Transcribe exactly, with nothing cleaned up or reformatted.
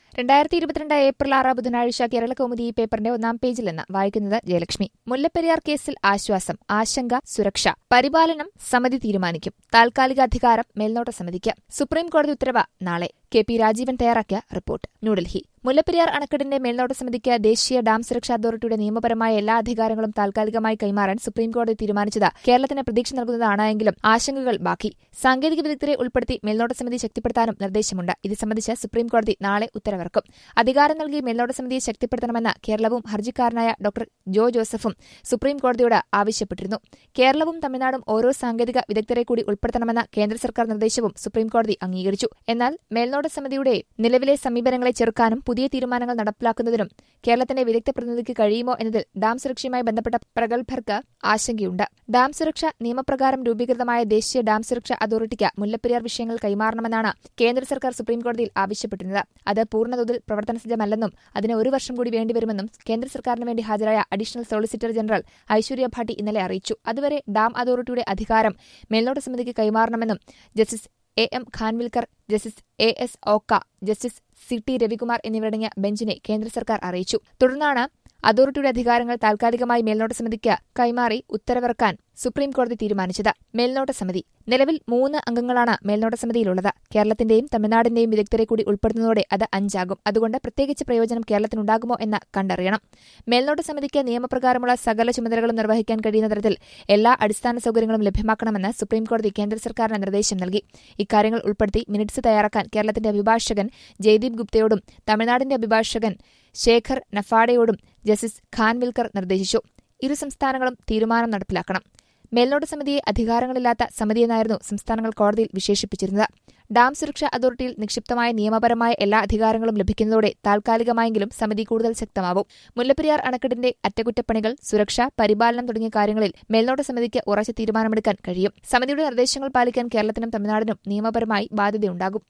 രണ്ടായിരത്തി ഇരുപത്തിരണ്ട് ഏപ്രിൽ ആറ് ബുധനാഴ്ച കേരളകൗമുദി ഈ പേപ്പറിന്റെ ഒന്നാം പേജിൽ നിന്ന് വായിക്കുന്നത് ജയലക്ഷ്മി. മുല്ലപ്പെരിയാർ കേസിൽ ആശ്വാസം, ആശങ്ക, സുരക്ഷ. പരിപാലനം സമിതി തീരുമാനിക്കും. താൽക്കാലിക അധികാരം മേൽനോട്ട സമിതിക്ക്. സുപ്രീംകോടതി ഉത്തരവ് നാളെ. കെ പി രാജീവൻ തയ്യാറാക്കിയ റിപ്പോർട്ട്. ന്യൂഡൽഹി. മുല്ലപ്പെരിയാർ അണക്കെട്ടിന്റെ മേൽനോട്ട സമിതിക്ക് ദേശീയ ഡാം സുരക്ഷാ അതോറിറ്റിയുടെ നിയമപരമായ എല്ലാ അധികാരങ്ങളും താൽക്കാലികമായി കൈമാറാൻ സുപ്രീംകോടതി തീരുമാനിച്ചത് കേരളത്തിന് പ്രതീക്ഷ നൽകുന്നതാണ് എങ്കിലും ആശങ്കകൾ ബാക്കി. സാങ്കേതിക വിദഗ്ധരെ ഉൾപ്പെടുത്തി മേൽനോട്ട സമിതി ശക്തിപ്പെടുത്താനും നിർദ്ദേശമുണ്ട്. ഇത് സംബന്ധിച്ച് സുപ്രീംകോടതി നാളെ ഉത്തരവിറക്കും. അധികാരം നൽകി മേൽനോട്ട സമിതിയെ ശക്തിപ്പെടുത്തണമെന്ന് കേരളവും ഹർജിക്കാരനായ ഡോക്ടർ ജോ ജോസഫും സുപ്രീംകോടതിയോട് ആവശ്യപ്പെട്ടിരുന്നു. കേരളവും തമിഴ്നാടും ഓരോ സാങ്കേതിക വിദഗ്ധരെ കൂടി ഉൾപ്പെടുത്തണമെന്ന കേന്ദ്ര സർക്കാർ നിർദ്ദേശവും സുപ്രീംകോടതി അംഗീകരിച്ചു. എന്നാൽ മേൽനോട്ട സമിതിയുടെ നിലവിലെ സമീപനങ്ങളെ ചെറുക്കാനും പുതിയ തീരുമാനങ്ങൾ നടപ്പിലാക്കുന്നതിനും കേരളത്തിന്റെ വിദഗ്ധ പ്രതിനിധിക്ക് കഴിയുമോ എന്നതിൽ ഡാം സുരക്ഷയുമായി ബന്ധപ്പെട്ട പ്രഗത്ഭർക്ക് ആശങ്കയുണ്ട്. ഡാം സുരക്ഷ നിയമപ്രകാരം രൂപീകൃതമായ ദേശീയ ഡാം സുരക്ഷാ അതോറിറ്റിക്ക് മുല്ലപ്പെരിയാർ വിഷയങ്ങൾ കൈമാറണമെന്നാണ് കേന്ദ്ര സർക്കാർ സുപ്രീംകോടതിയിൽ ആവശ്യപ്പെട്ടിരുന്നത്. അത് പൂർണ്ണതോതിൽ പ്രവർത്തനസജ്ജമല്ലെന്നും അതിന് ഒരു വർഷം കൂടി വേണ്ടിവരുമെന്നും കേന്ദ്ര സർക്കാരിന് വേണ്ടി ഹാജരായ additional solicitor general Aishwarya Bhati ഇന്നലെ അറിയിച്ചു. അതുവരെ ഡാം അതോറിറ്റിയുടെ അധികാരം മേൽനോട്ട സമിതിക്ക് കൈമാറണമെന്നും justice A M Khanwilkar, justice A S Oka, justice C T Ravikumar എന്നിവരടങ്ങിയ ബെഞ്ചിനെ കേന്ദ്ര സർക്കാർ അറിയിച്ചു. തുടർന്നാണ് അതോറിറ്റിയുടെ അധികാരങ്ങൾ താൽക്കാലികമായി മേൽനോട്ട സമിതിക്ക് കൈമാറി ഉത്തരവിറക്കാൻ സുപ്രീംകോടതി തീരുമാനിച്ചത്. മേൽനോട്ട സമിതി. നിലവിൽ മൂന്ന് അംഗങ്ങളാണ് മേൽനോട്ട സമിതിയിലുള്ളത്. കേരളത്തിന്റെയും തമിഴ്നാടിന്റെയും വിദഗ്ധരെ കൂടി ഉൾപ്പെടുത്തുന്നതോടെ അത് അഞ്ചാകും. അതുകൊണ്ട് പ്രത്യേകിച്ച് പ്രയോജനം കേരളത്തിനുണ്ടാകുമോ എന്ന് കണ്ടറിയണം. മേൽനോട്ട സമിതിക്ക് നിയമപ്രകാരമുള്ള സകല ചുമതലകളും നിർവഹിക്കാൻ കഴിയുന്ന തരത്തിൽ എല്ലാ അടിസ്ഥാന സൌകര്യങ്ങളും ലഭ്യമാക്കണമെന്ന് സുപ്രീംകോടതി കേന്ദ്ര സർക്കാരിന് നിർദ്ദേശം നൽകി. ഇക്കാര്യങ്ങൾ ഉൾപ്പെടുത്തി മിനിറ്റ്സ് തയ്യാറാക്കാൻ കേരളത്തിന്റെ അഭിഭാഷകൻ ജയ്ദീപ് ഗുപ്തയോടും തമിഴ്നാടിന്റെ അഭിഭാഷകൻ ശേഖർ നഫാഡയോടും ജസ്റ്റിസ് ഖാൻവിൽക്കർ നിർദ്ദേശിച്ചു. ഇരു സംസ്ഥാനങ്ങളും തീരുമാനം നടപ്പിലാക്കണം. മേൽനോട്ട സമിതിയെ അധികാരങ്ങളില്ലാത്ത സമിതിയെന്നായിരുന്നു സംസ്ഥാനങ്ങൾ കോടതിയിൽ വിശേഷിപ്പിച്ചിരുന്നത്. ഡാം സുരക്ഷാ അതോറിറ്റിയിൽ നിക്ഷിപ്തമായ നിയമപരമായ എല്ലാ അധികാരങ്ങളും ലഭിക്കുന്നതോടെ താൽക്കാലികമായെങ്കിലും സമിതി കൂടുതൽ ശക്തമാവും. മുല്ലപ്പെരിയാർ അണക്കെട്ടിന്റെ അറ്റകുറ്റപ്പണികൾ, സുരക്ഷ, പരിപാലനം തുടങ്ങിയ കാര്യങ്ങളിൽ മേൽനോട്ട സമിതിക്ക് ഉറച്ച തീരുമാനമെടുക്കാൻ കഴിയും. സമിതിയുടെ നിർദ്ദേശങ്ങൾ പാലിക്കാൻ കേരളത്തിനും തമിഴ്നാടിനും നിയമപരമായി ബാധ്യതയുണ്ടാകും.